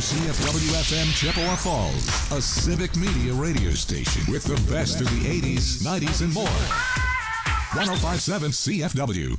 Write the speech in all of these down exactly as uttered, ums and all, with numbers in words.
C F W F M Chippewa Falls, a civic media radio station with the best of the eighties, nineties, and more. one oh five point seven C F W.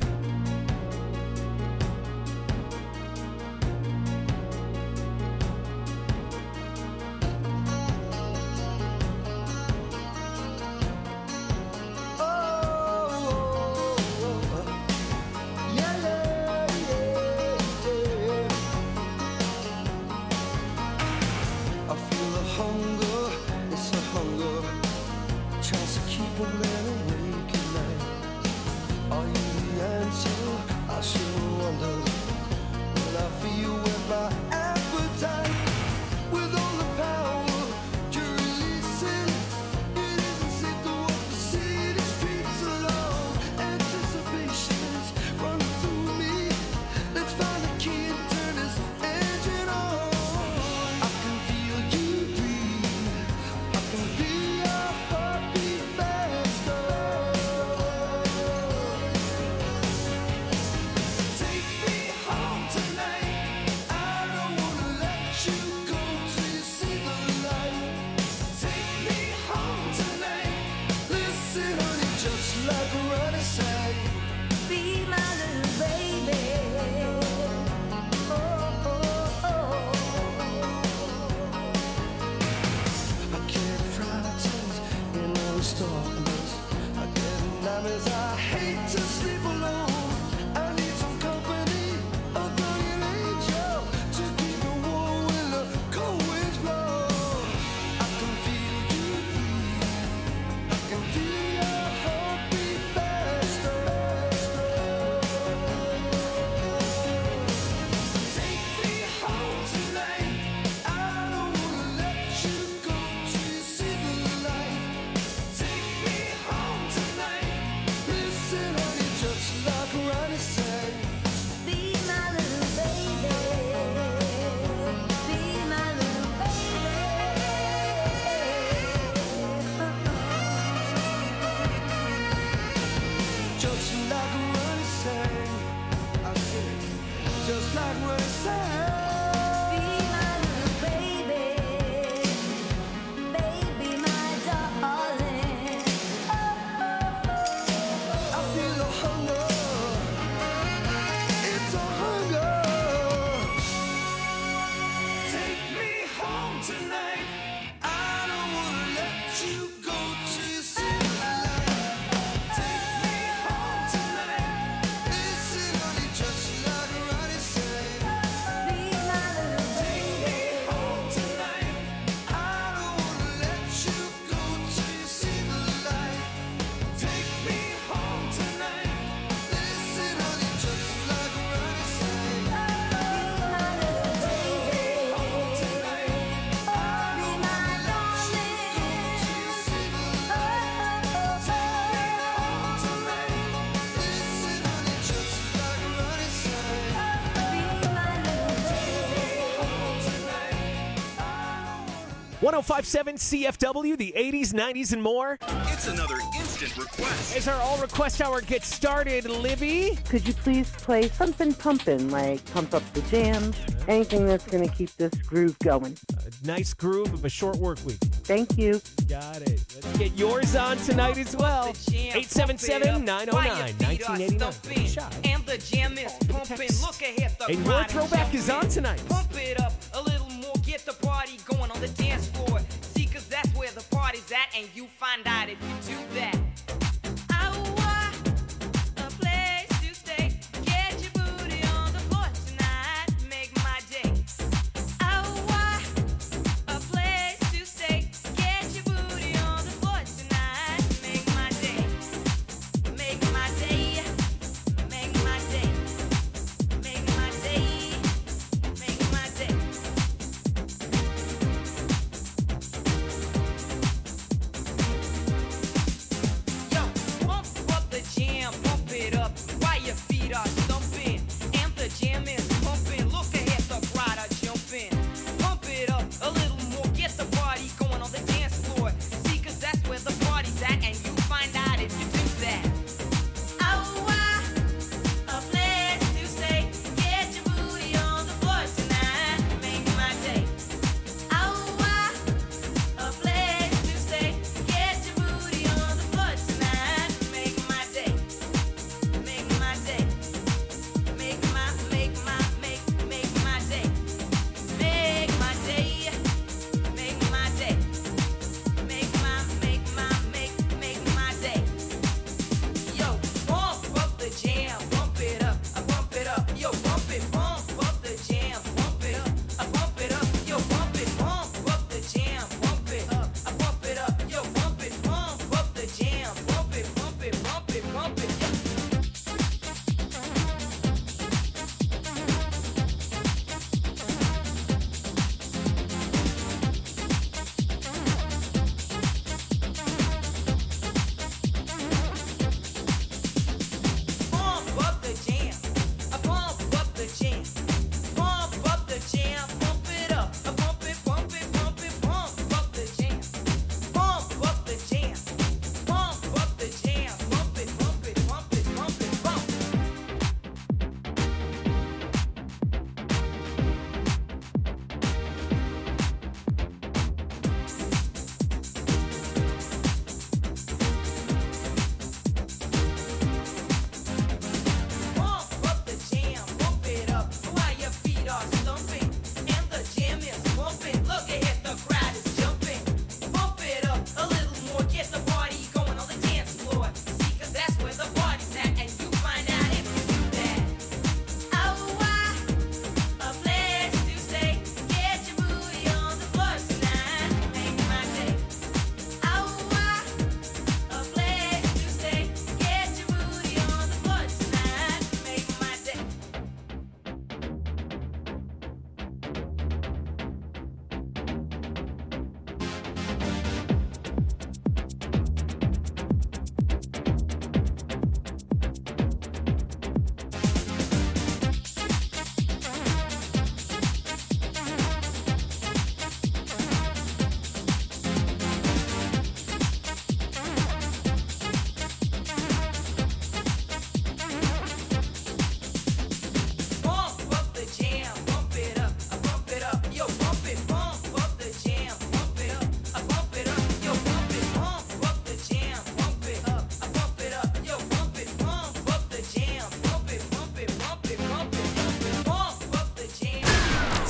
one oh five point seven C F W, the eighties, nineties, and more. It's another instant request. As our all request hour gets started, Libby, could you please play something pumping, like Pump Up the Jam, anything that's going to keep this groove going? A nice groove of a short work week. Thank you. Got it. Let's get yours on tonight as well. eight seven seven, nine oh nine, nineteen eighty-nine. And the jam is pumping. Look ahead, the and your throwback is on tonight. Pump it up a little more. Get the party going on the dance floor. See, cause that's where the party's at, and you find out if you do that.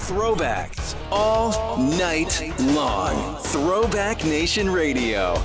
throwbacks all night long. Throwback Nation Radio.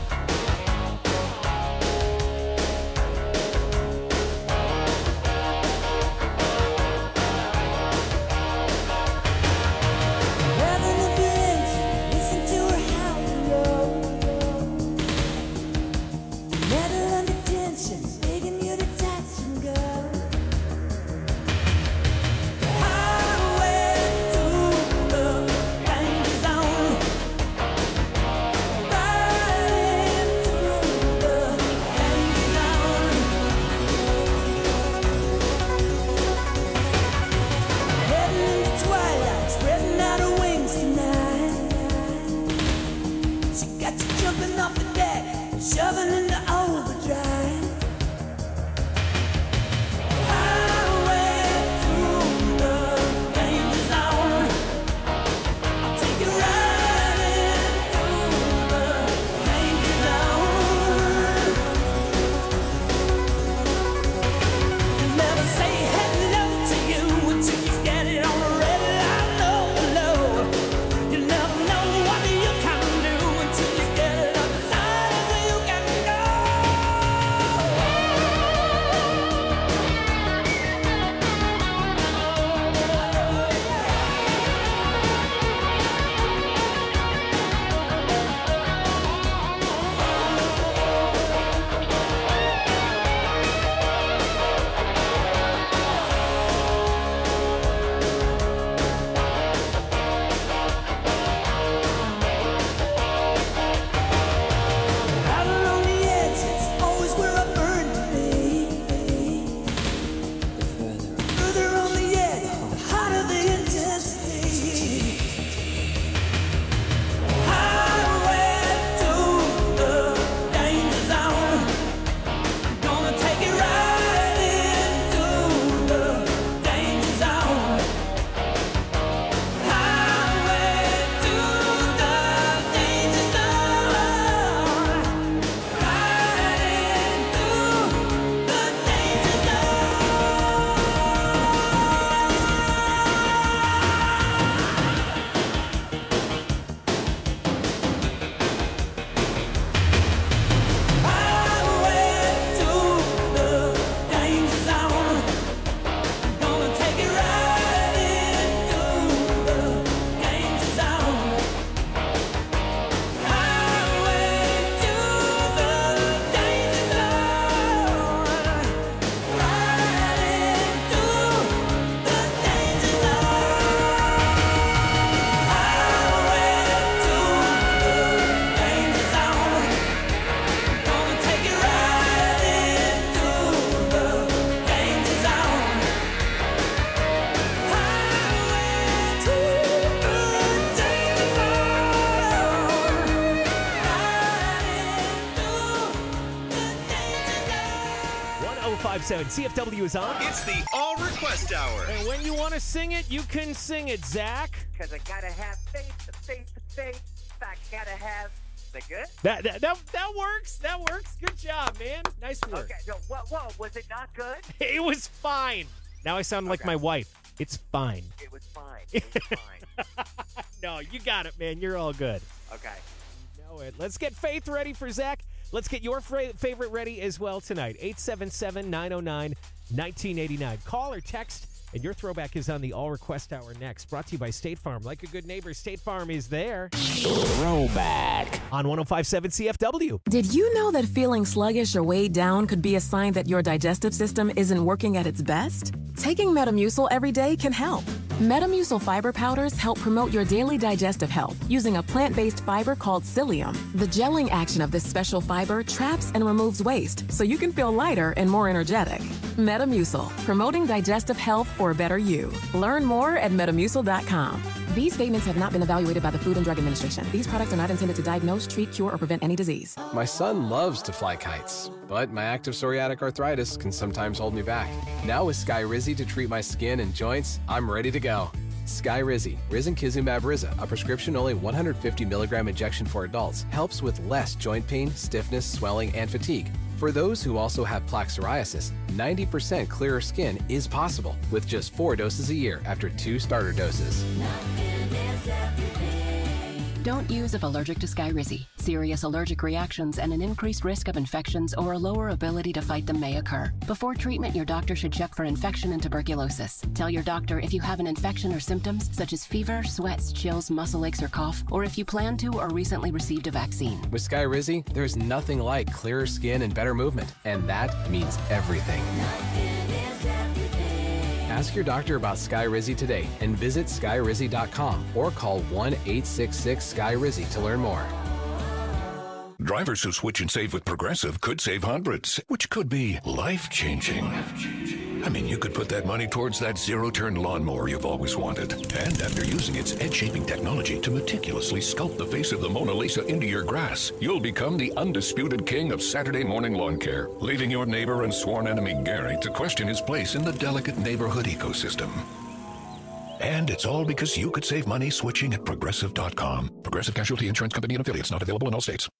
C F W is on. It's the All Request Hour. And when you want to sing it, you can sing it, Zach. Because I gotta have faith, the faith, the faith. I gotta have. Is that good? That, that that that works. That works. Good job, man. Nice work. Okay. No, whoa, whoa. Was it not good? It was fine. Now I sound like Okay. my wife. It's fine. It was fine. It was fine. No, you got it, man. You're all good. Okay. You know it. Let's get Faith ready for Zach. Let's get your fra- favorite ready as well tonight. eight seven seven, nine oh nine, one nine eight nine. Call or text, and your throwback is on the All Request Hour next. Brought to you by State Farm. Like a good neighbor, State Farm is there. Throwback on one oh five point seven C F W. Did you know that feeling sluggish or weighed down could be a sign that your digestive system isn't working at its best? Taking Metamucil every day can help. Metamucil fiber powders help promote your daily digestive health using a plant-based fiber called psyllium. The gelling action of this special fiber traps and removes waste so you can feel lighter and more energetic. Metamucil, promoting digestive health for a better you. Learn more at metamucil dot com. These statements have not been evaluated by the Food and Drug Administration. These products are not intended to diagnose, treat, cure, or prevent any disease. My son loves to fly kites, but my active psoriatic arthritis can sometimes hold me back. Now with Skyrizi to treat my skin and joints, I'm ready to go. Skyrizi, Risankizumab Riza, a prescription-only one hundred fifty milligram injection for adults, helps with less joint pain, stiffness, swelling, and fatigue. For those who also have plaque psoriasis, ninety percent clearer skin is possible with just four doses a year after two starter doses. Don't use if allergic to Skyrizi. Serious allergic reactions and an increased risk of infections or a lower ability to fight them may occur. Before treatment, your doctor should check for infection and tuberculosis. Tell your doctor if you have an infection or symptoms such as fever, sweats, chills, muscle aches, or cough, or if you plan to or recently received a vaccine. With Skyrizi, there's nothing like clearer skin and better movement, and that means everything. Ask your doctor about Skyrizi today and visit skyrizi dot com or call one eight six six Sky Rizzy to learn more. Drivers who switch and save with Progressive could save hundreds, which could be life-changing. I mean, you could put that money towards that zero-turn lawnmower you've always wanted. And after using its edge-shaping technology to meticulously sculpt the face of the Mona Lisa into your grass, you'll become the undisputed king of Saturday morning lawn care, leaving your neighbor and sworn enemy Gary to question his place in the delicate neighborhood ecosystem. And it's all because you could save money switching at Progressive dot com. Progressive Casualty Insurance Company and affiliates, not available in all states.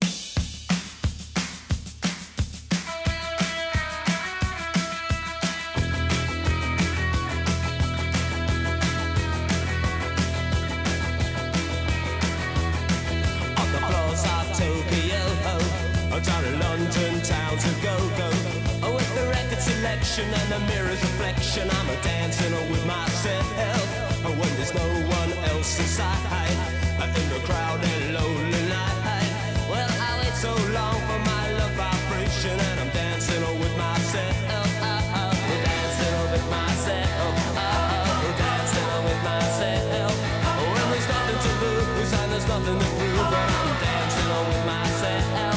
Down in London, towns of go-go, oh, with the record selection and the mirror's reflection, I'm a dancing with myself, oh, when there's no one else inside, in the crowded lonely night. Well, I wait so long for my love vibration, and I'm dancing with myself, oh, oh, dancing with myself, oh, dancing with myself. Oh, when there's nothing to lose and there's nothing to prove, but I'm dancing with myself.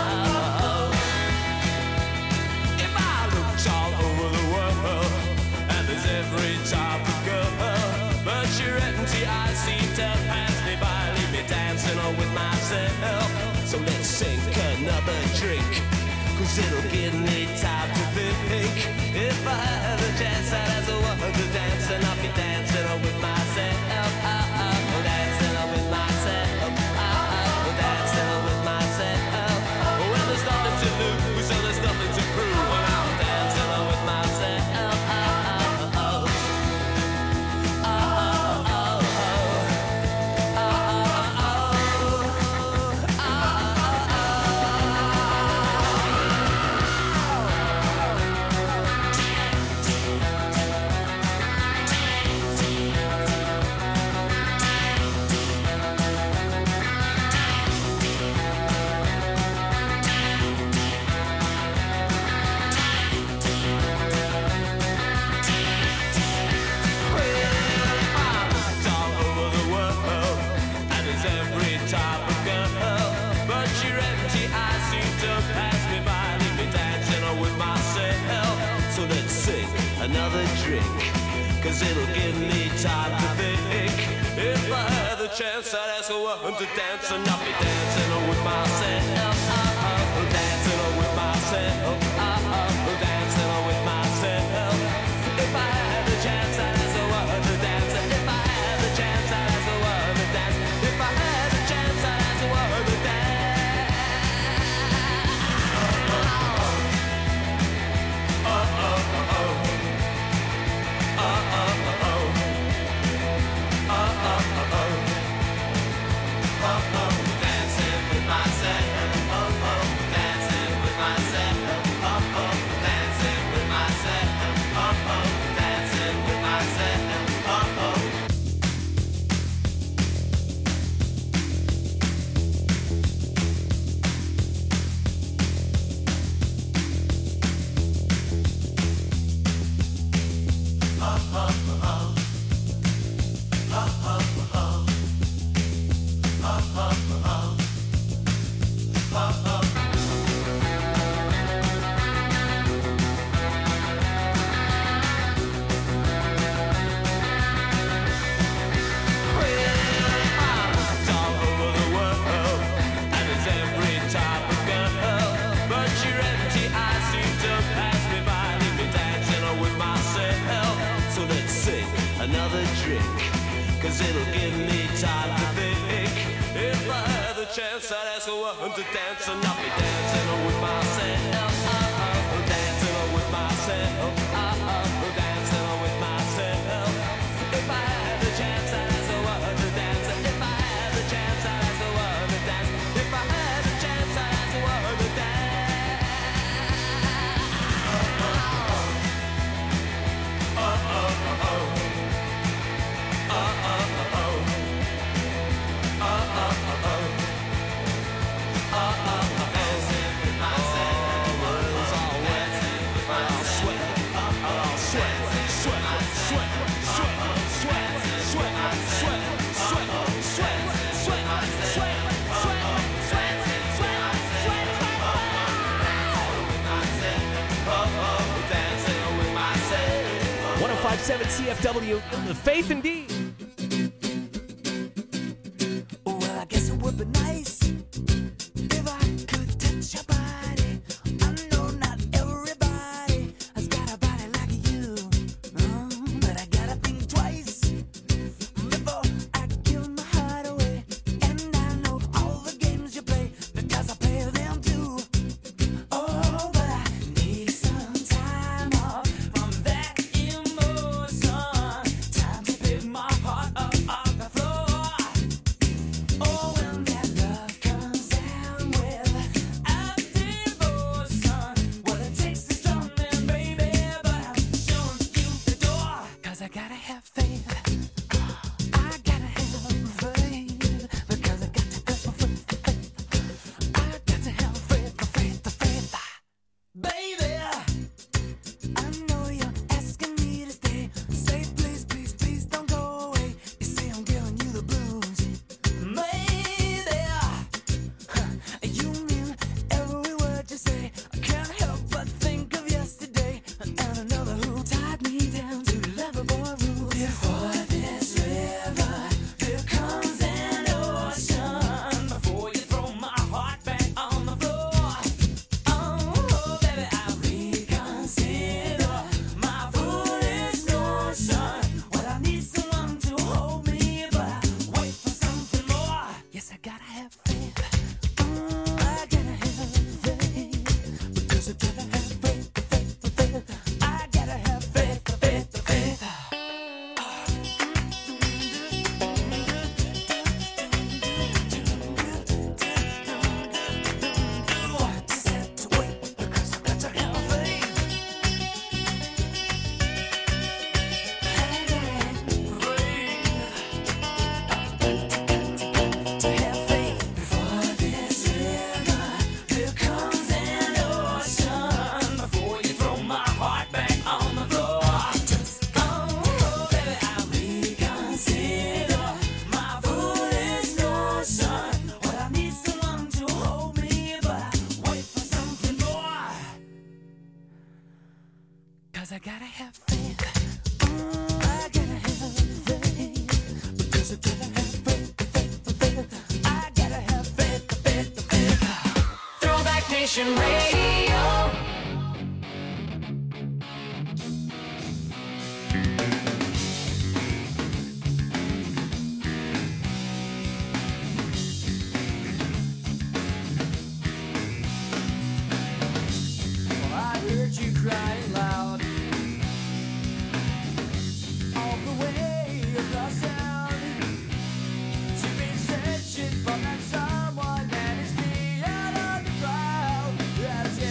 Every type of girl, but your empty eyes seem to pass me by, leave me dancing on with myself. So let's sink another drink, cause it'll give me time to think. If I had a chance, I'd as a woman to dance, and I'll be dancing on with myself. Oh, oh, dancing on with myself. Oh, oh, dancing on with myself. Oh, well, there's nothing to lose, and there's nothing to prove, and I'm dancing on with myself. Another drink, cause it'll give me time to think. If I had the chance, I'd ask a woman to dance, and I'll be dancing with myself. Oh, oh, dancing with myself. Oh, oh, dancing with myself. If I had the chance, I'd ask a woman to dance. If I had the chance, I'd ask a woman to dance. If I had the chance, I'd ask a woman to dance. Oh, oh, oh, oh. Dancing with myself, oh, oh, dancing with myself, oh, oh, dancing with myself, oh, oh, dancing with myself, oh, oh. Another drink, cause it'll give me time to think. If I had the chance, I'd ask a woman to dance, and I'll be dancing with myself. myself. Oh, dancing with myself. If I had the chance, I'd ask the world to dance. If I had the chance, I'd ask the world to dance. If I had the chance, I'd ask the world to dance. one oh five point seven C F W, the Faith indeed. Well, I guess it would be nice if I could touch your body. I know not everybody has got a body like you, mm, but I gotta think twice before I give my heart away. And I know all the games you play because I play them too. Oh, but I need some time off from that emotion. Time to pick my heart up off the floor. Oh, when that love comes down without devotion, well, it takes a strong man, baby, but I'm showing you the door. 'Cause I gotta have faith. I gotta have faith. Because I got to have faith. I got to have faith, faith, faith. Baby, I know you're asking me to stay. Say please, please, please don't go away. You say I'm giving you the blues. Maybe huh, you mean every word you say. I can't help but think of yesterday and another who tied me down to lovable rules. Before this river, there comes an ocean. Before you throw my heart back on the floor. Oh, baby, I reconsider my foolish notion. Well, I need someone to hold me, but I wait for something more. Yes, I gotta have faith. Mm, I gotta have faith. Because I gotta have faith, faith, faith. I gotta have faith, faith, faith. Just have to wait because I got to have faith. To have faith. Before this river, there comes an ocean. Before you throw my heart back on the floor. Just oh, baby, I reconsider my foolish notion. Well, I need someone to hold me, but I wait for something more. 'Cause I gotta have faith. Mm, I gotta have faith. Because I gotta have faith, faith, faith. I gotta have faith, faith, faith. Throwback Nation Radio. Well, I heard you crying loud all the way across town. You've been searching for that someone that is beyond the crowd. That's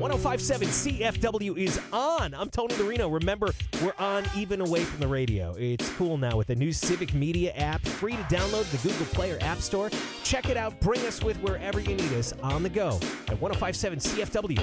one oh five point seven C F W is on. I'm Tony Marino. Remember, we're on even away from the radio. It's cool now with the new Civic Media app, free to download the Google Play or App Store. Check it out. Bring us with wherever you need us on the go at one oh five point seven C F W.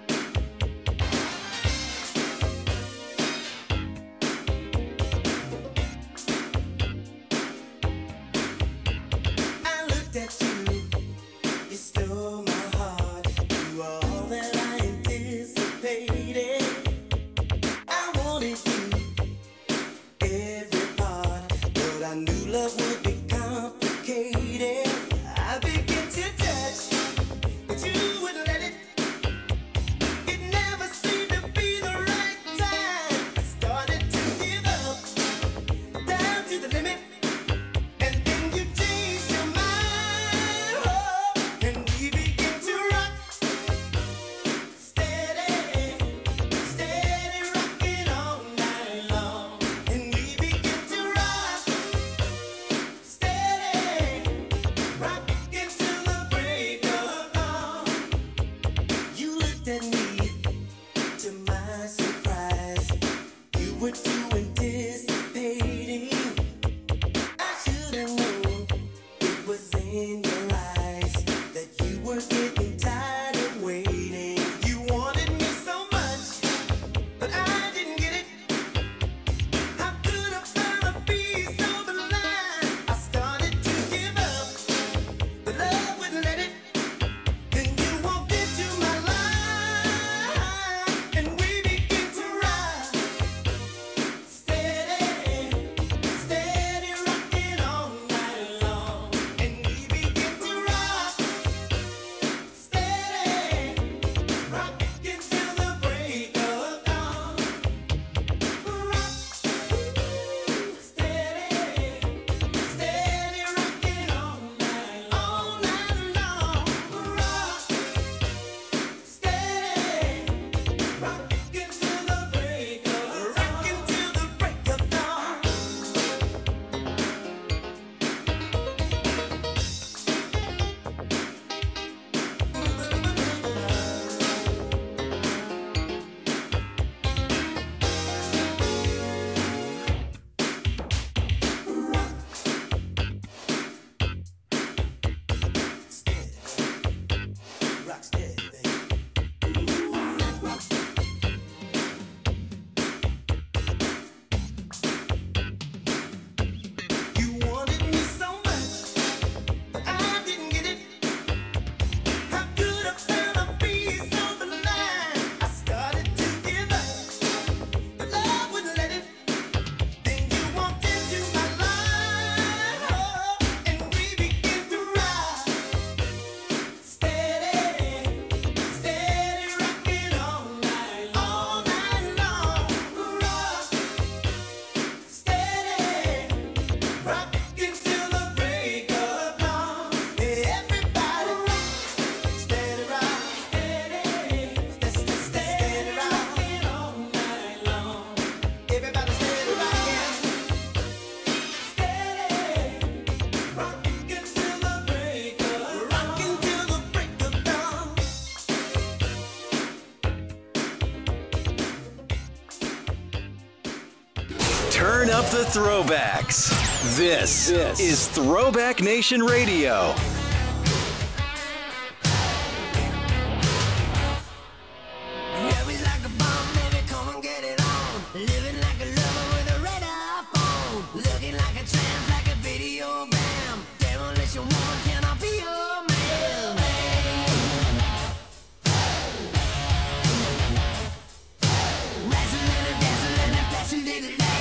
Turn up the throwbacks. This, this is Throwback Nation Radio.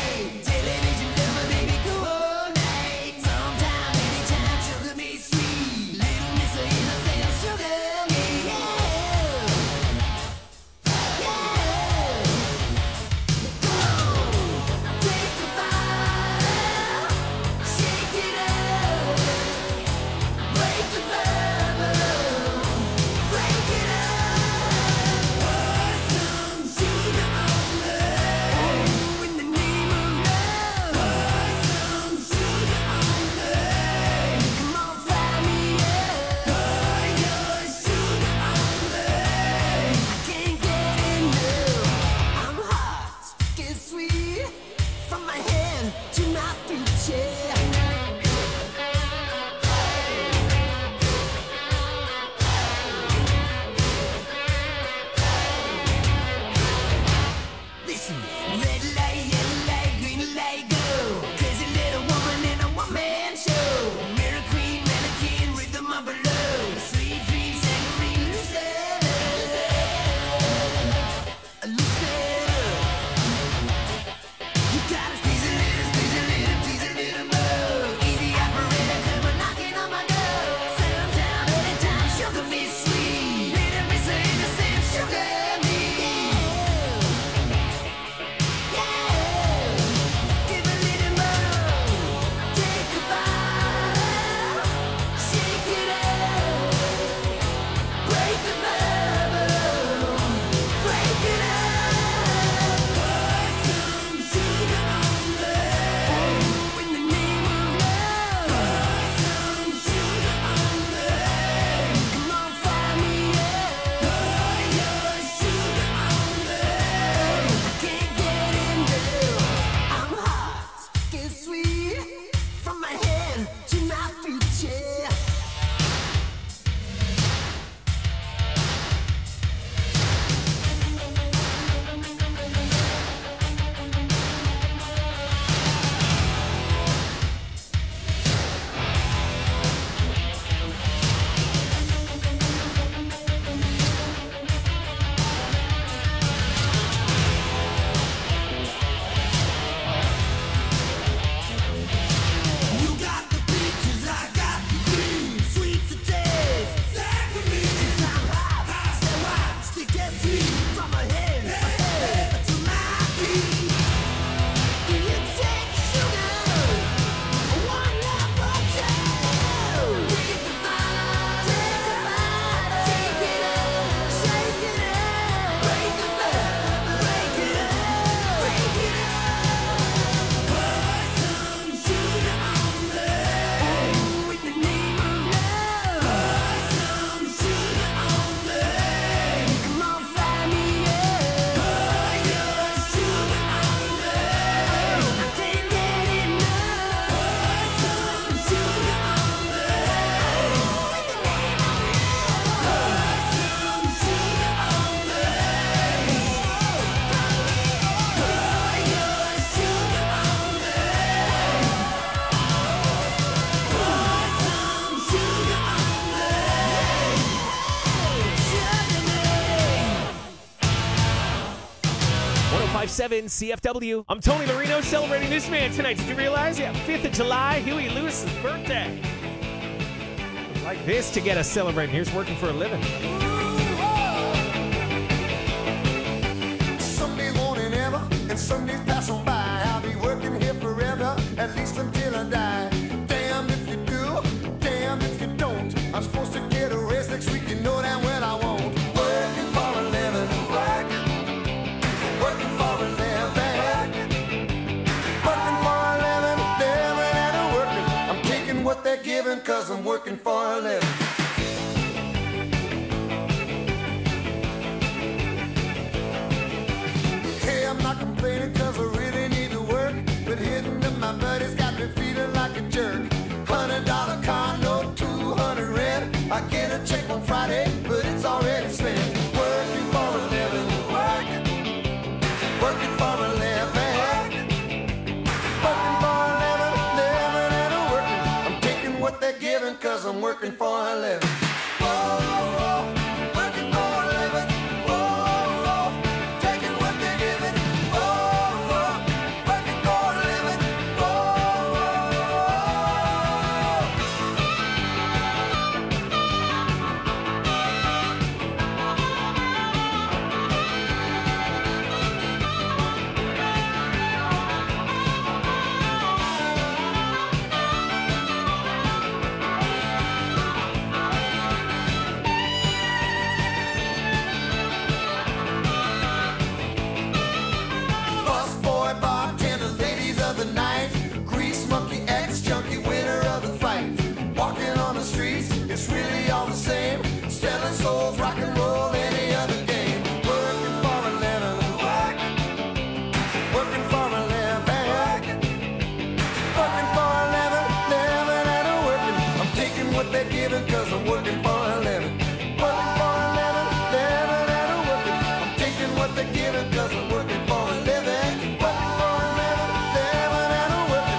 Television, baby, cool night. Sometime, anytime, sugar me sweet. five seven C F W. I'm Tony Marino celebrating this man tonight. Did you realize? Yeah, fifth of July, Huey Lewis's birthday. Like this to get us celebrating. Here's Working for a Living. Someday won't it ever, and someday pass on by. I'll be working here forever, at least until I die. Damn if you do, damn if you don't. I'm supposed to get a raise next week, you know damn well I won't. Working for a living, working, working for a living, working for a living, living and a working. I'm taking what they're giving, cause I'm working for a living. Hey, I'm not complaining cause I really need to work, but hitting up my buddies got me feeling like a jerk. Hundred dollar car note, two hundred rent. I get a check on Friday, but it's already spent. Working for a living, working, working for a living, working for a living, living and a working. I'm taking what they're giving, cause I'm working for a living. Whoa, working for a living. Whoa, taking what they're giving. Whoa, working for a living. Busboy, bartender, ladies of the night, grease monkey, ex-junkie, winner of the fight. Walking on the streets, it's really all the same. Selling souls, rock and roll, any other game. Working for a living, working, working for a living, working for a living, living and a working. I'm taking what they're giving, cause I'm working for a living. Working for a living, living and a working. I'm taking what they're giving, cause I'm working for a living. Working for a living, living and a working.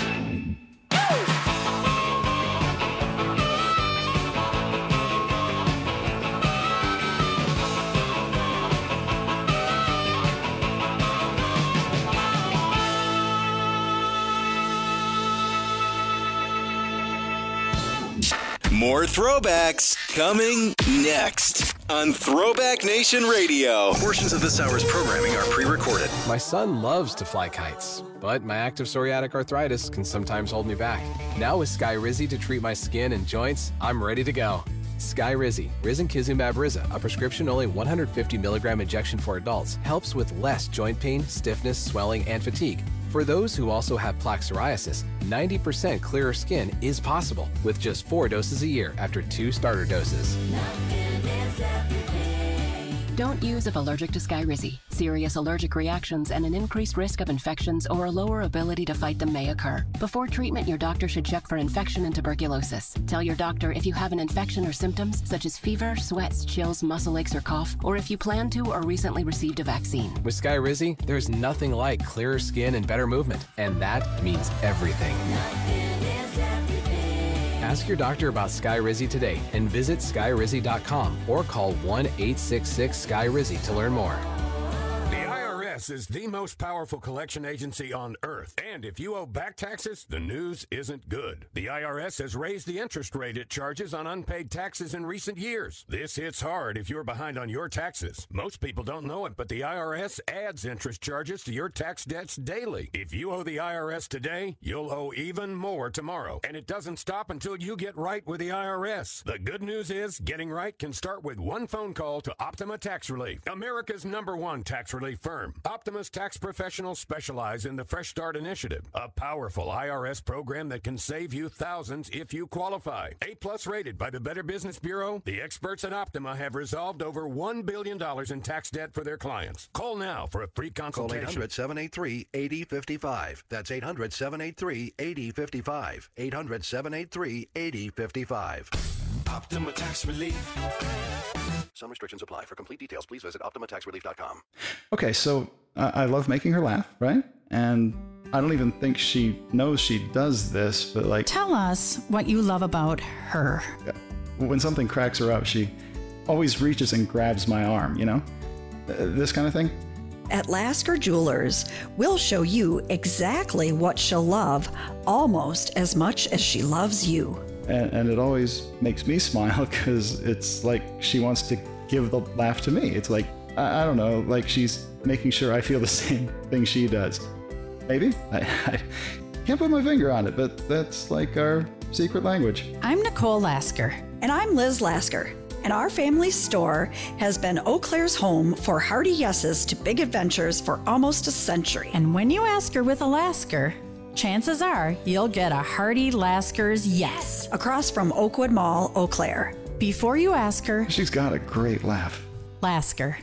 More throwbacks coming next on Throwback Nation Radio. Portions of this hour's programming are pre-recorded. My son loves to fly kites, but my active psoriatic arthritis can sometimes hold me back. Now with Skyrizi to treat my skin and joints, I'm ready to go. Skyrizi, risankizumab Riza, a prescription-only one hundred fifty milligram injection for adults, helps with less joint pain, stiffness, swelling, and fatigue. For those who also have plaque psoriasis, ninety percent clearer skin is possible with just four doses a year after two starter doses. Don't use if allergic to Skyrizi. Serious allergic reactions and an increased risk of infections or a lower ability to fight them may occur. Before treatment, your doctor should check for infection and tuberculosis. Tell your doctor if you have an infection or symptoms such as fever, sweats, chills, muscle aches, or cough, or if you plan to or recently received a vaccine. With Skyrizi, there's nothing like clearer skin and better movement, and that means everything. Ask your doctor about Skyrizi today and visit skyrizi dot com or call one eight six six Skyrizi to learn more. The I R S is the most powerful collection agency on earth. And if you owe back taxes, the news isn't good. The I R S has raised the interest rate it charges on unpaid taxes in recent years. This hits hard if you're behind on your taxes. Most people don't know it, but the I R S adds interest charges to your tax debts daily. If you owe the I R S today, you'll owe even more tomorrow. And it doesn't stop until you get right with the I R S. The good news is getting right can start with one phone call to Optima Tax Relief, America's number one tax relief firm. Optima's tax professionals specialize in the Fresh Start Initiative, a powerful I R S program that can save you thousands if you qualify. A-plus rated by the Better Business Bureau, the experts at Optima have resolved over one billion dollars in tax debt for their clients. Call now for a free consultation. Call eight hundred, seven eight three, eight zero five five. That's eight hundred, seven eight three, eight zero five five. eight hundred, seven eight three, eight zero five five. Optima Tax Relief. Some restrictions apply. For complete details, please visit optima tax relief dot com. Okay, so uh, I love making her laugh, right? And I don't even think she knows she does this, but like... Tell us what you love about her. When something cracks her up, she always reaches and grabs my arm, you know? Uh, this kind of thing. At Lasker Jewelers, we'll show you exactly what she'll love, almost as much as she loves you. And, and it always makes me smile because it's like she wants to give the laugh to me. It's like, I, I don't know, like she's making sure I feel the same thing she does. Maybe? I, I can't put my finger on it, but that's like our secret language. I'm Nicole Lasker. And I'm Liz Lasker. And our family store has been Eau Claire's home for hearty yeses to big adventures for almost a century. And when you ask her with a Lasker, chances are you'll get a hearty Lasker's yes. Across from Oakwood Mall, Eau Claire. Before you ask her, she's got a great laugh. Lasker.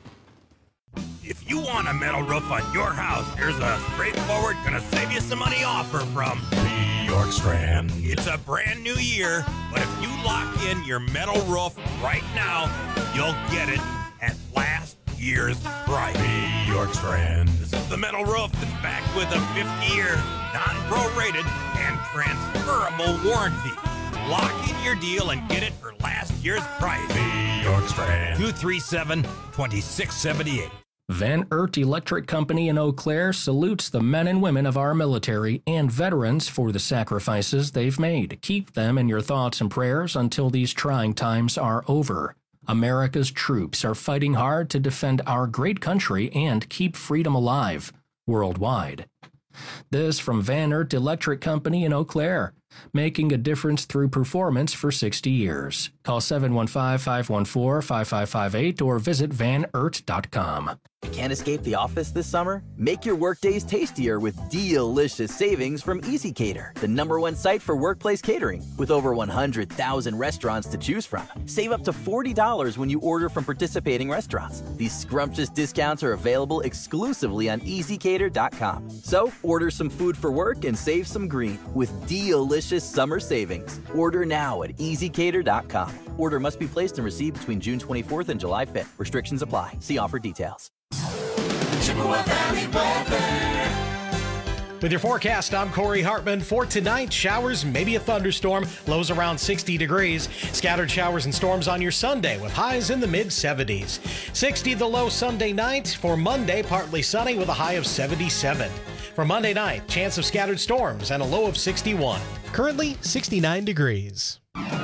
If you want a metal roof on your house, here's a straightforward, gonna save you some money offer from Bjorkstrand. It's a brand new year, but if you lock in your metal roof right now, you'll get it at last year's price. Bjorkstrand. This is the metal roof that's backed with a fifty-year, non-prorated, and transferable warranty. Lock in your deal and get it for last year's price. Bjorkstrand. two three seven, two six seven eight. Van Ert Electric Company in Eau Claire salutes the men and women of our military and veterans for the sacrifices they've made. Keep them in your thoughts and prayers until these trying times are over. America's troops are fighting hard to defend our great country and keep freedom alive worldwide. This from Van Ert Electric Company in Eau Claire, making a difference through performance for sixty years. Call seven one five, five one four, five five five eight or visit van ert dot com. Can't escape the office this summer? Make your workdays tastier with delicious savings from EasyCater, the number one site for workplace catering. With over one hundred thousand restaurants to choose from, save up to forty dollars when you order from participating restaurants. These scrumptious discounts are available exclusively on easy cater dot com. So, order some food for work and save some green with delicious summer savings. Order now at easy cater dot com. Order must be placed and received between June twenty-fourth and July fifth. Restrictions apply. See offer details. Chippewa Valley weather. With your forecast, I'm Corey Hartman. For tonight, showers, maybe a thunderstorm, lows around sixty degrees. Scattered showers and storms on your Sunday with highs in the mid seventies. sixty the low Sunday night. For Monday, partly sunny with a high of seventy-seven. For Monday night, chance of scattered storms and a low of sixty-one. Currently, sixty-nine degrees.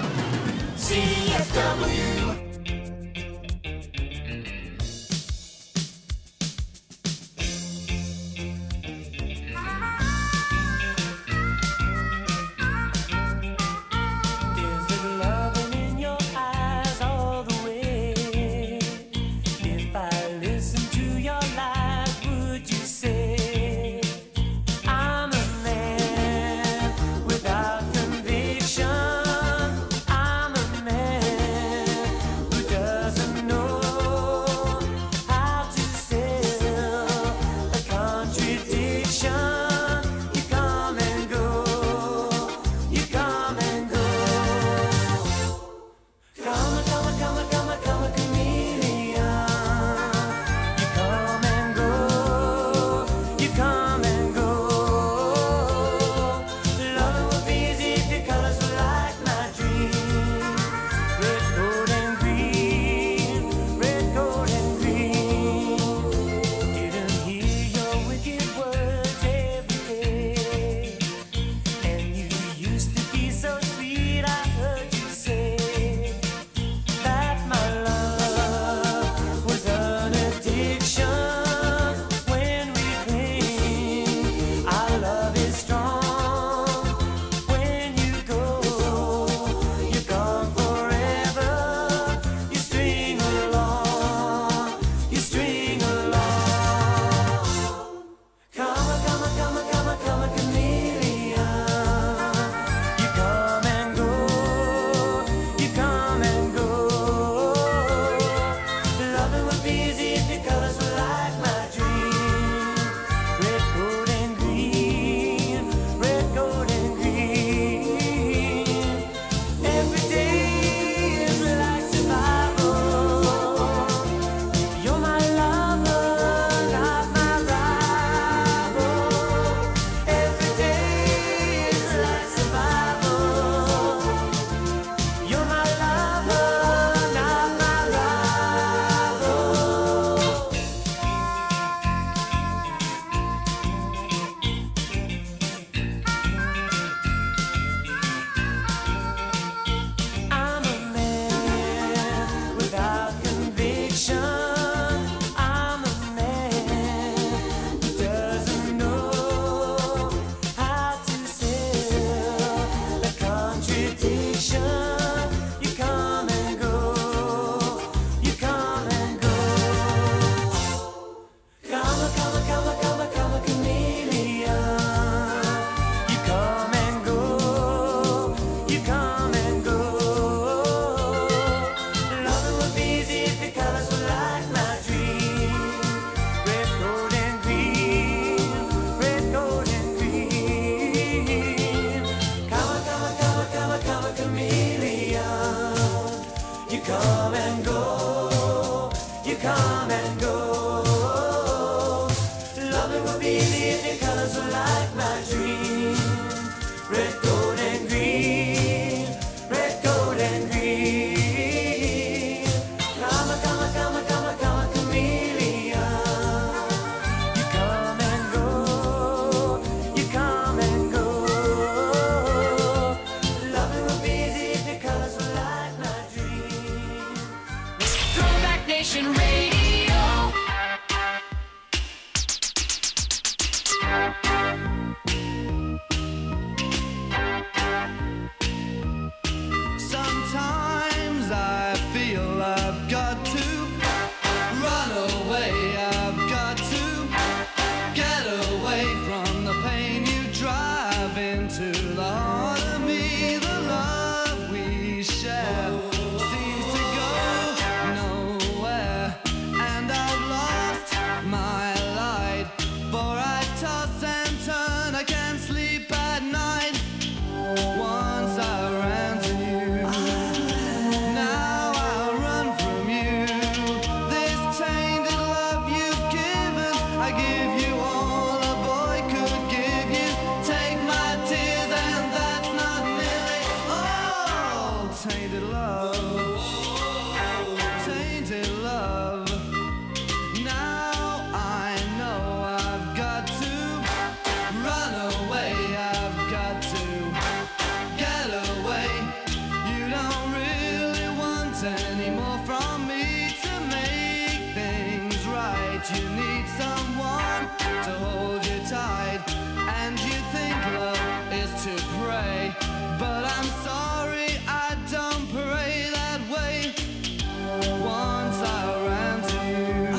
C F W. Nation Radio. Sometimes I feel I've got to run away. I've got to get away from the pain you drive into the heart of me. The love we share seems to go nowhere, and I've lost my light. For I toss and turn, I can't sleep at night. Once I ran to you, now I run from you. This tainted love you've given, I give you all a boy could give you. Take my tears and that's not nearly all. Tainted love, tainted love. Now I know I've got to run away. I've got to get away. You don't really want any more from me to make things right. You need someone to hold you tight, and you think love is to pray, but I'm sorry, I don't pray that way. Once I ran to you,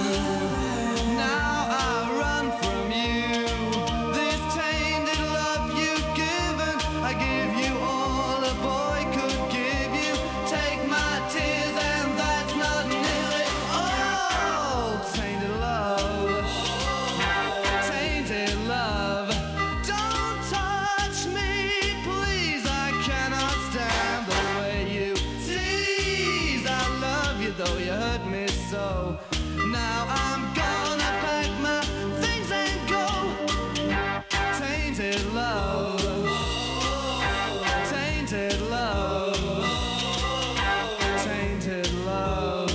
now I run from you. This tainted love you've given, I give you all a boy could give you. Take my tears and that's not nearly all. Tainted love, tainted love. Don't touch me, please. I cannot stand the way you tease. I love you though you hurt me so. Now I'm gonna pack my things and go. Tainted love, tainted love, tainted love,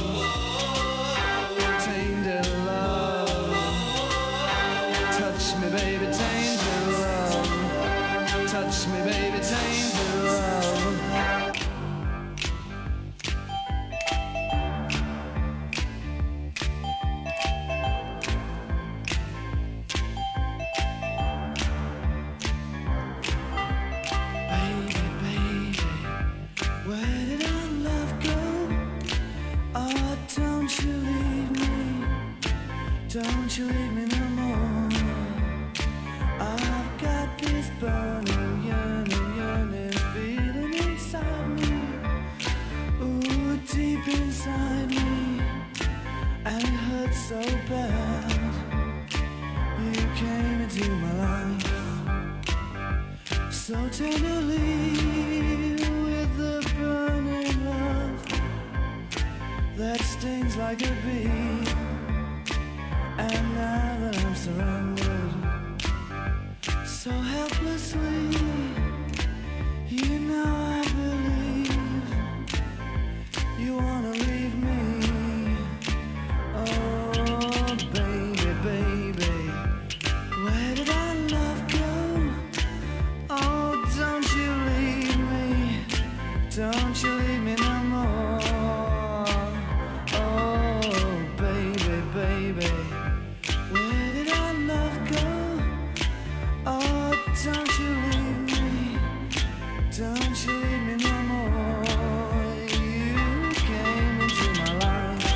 tainted love. Touch me, baby, tainted love. Touch me, baby, tainted love. Baby, baby, where did our love go? Oh, don't you leave me, don't you leave me no more. I've got this burning, yearning, yearning feeling inside me. Ooh, deep inside me, and it hurts so bad. You came into my life so tenderly with the burning love that stings like a bee. And now that I'm surrendered so helplessly, you know I believe you wanna leave me. Oh, baby, baby, where did our love go? Oh, don't you leave me, don't you leave me no more. Oh, baby, baby, where did our love go? Oh, don't you leave me, don't you leave me no more. You came into my life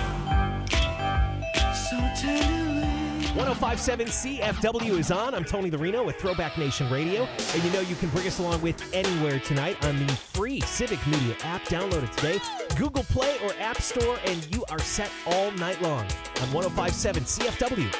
so tenderly. one oh five point seven C F W is on. I'm Tony the Reno with Throwback Nation Radio. And you know you can bring us along with anywhere tonight on the free Civic Media app. Download it today. Google Play or App Store, and you are set all night long on one oh five point seven C F W.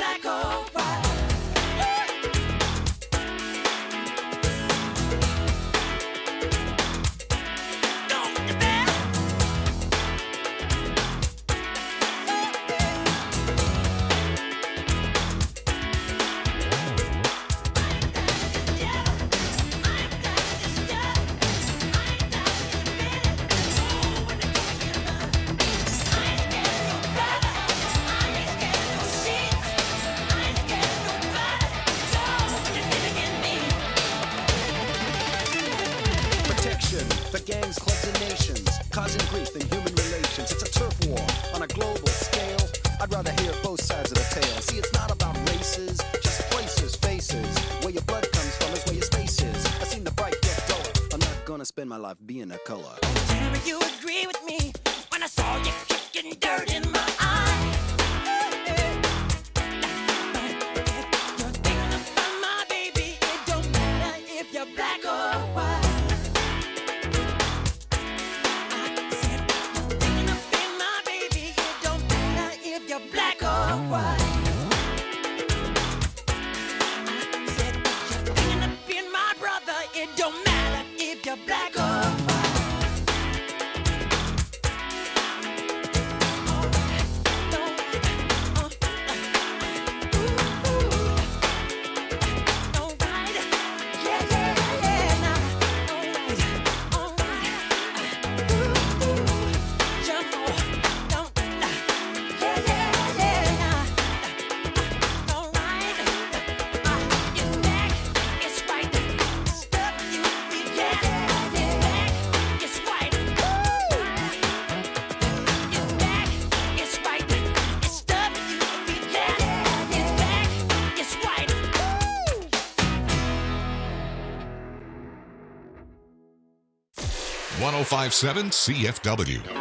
black or white. The gangs, clubs, and nations, causing grief in human relations. It's a turf war on a global scale. I'd rather hear both sides of the tale. See, it's not about races, just places, faces. Where your blood comes from is where your space is. I've seen the bright get duller. I'm not gonna spend my life being a color. Tell me you agree with me when I saw you kicking dirt in my eye. You're thinking about my baby. It don't matter if you're black or white. You're black or white. I said you're thinking of being my brother. It don't matter if you're black or white. one oh five point seven C F W.